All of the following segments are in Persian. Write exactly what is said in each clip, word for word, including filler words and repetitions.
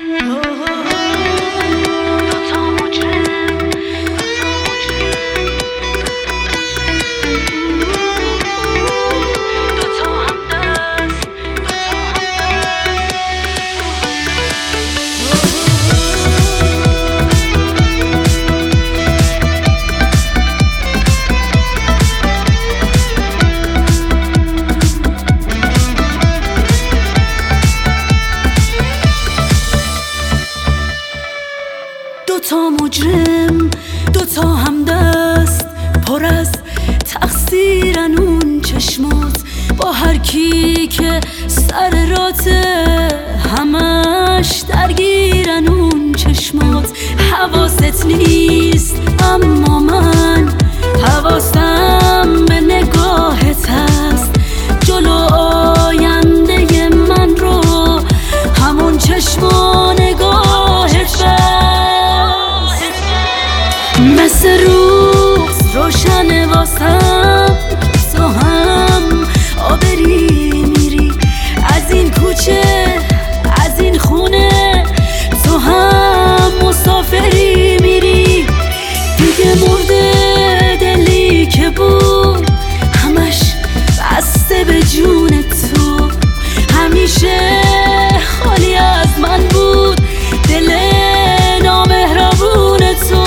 دوتا مجرم، دوتا همدست، پر از تقصیرن اون چشمات، با هر کی که سر راته همش درگیرن اون چشمات. حواست نیست اما من حواسم به نگاهت هست، جلو آینده من رو همون چشم و نگاهت بست. مثل روز روشن واسم تو هم آبری میری از این کوچه از این خونه، تو هم مسافری میری دیگه. مرده دلی که بود همش بسته به جون تو، همیشه خالی از من بود دل نامهربون تو.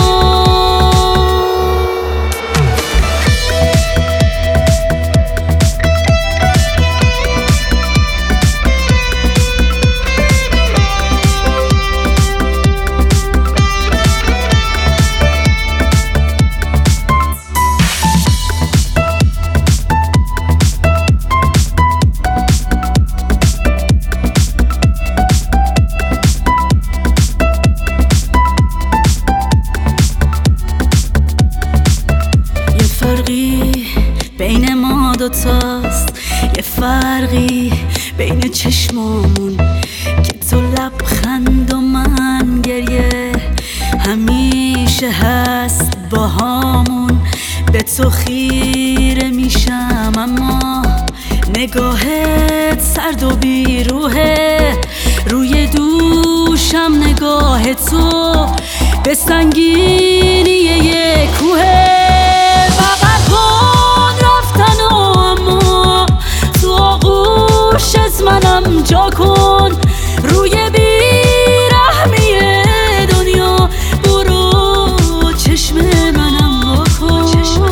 بین ما دوتاست یه فرقی بین چشمامون که تو لبخند و من گریه، همیشه هست باهامون. به تو خیره میشم اما نگاهت سرد و بیروحه، روی دوشم نگاه تو به سنگینی یه کوه. منم جا کن روی بیرحمی دنیا، برو چشم منم واکن.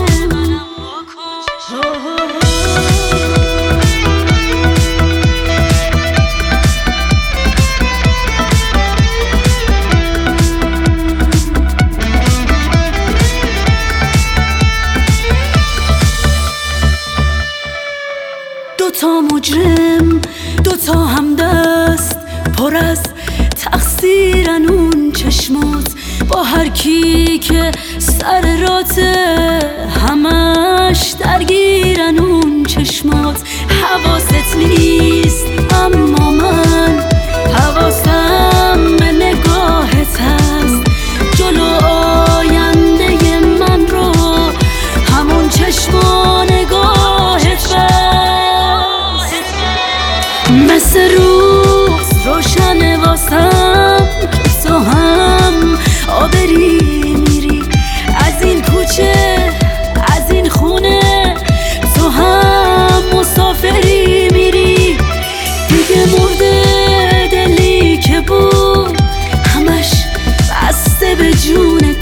دوتا مجرم، دوتا همدست، پر از تقصیرن اون چشمات، با هر کی که سر راته همش درگیرن اون چشمات. حواست نیست اما من حواسم به نگاهت هست، جلو آینده من رو همون چشم و نگاهت بست. مثل روز روشن واسم تو هم آبری میری از این کوچه از این خونه، تو هم مسافری میری دیگه. مرده دلی که بود همش بسته به جون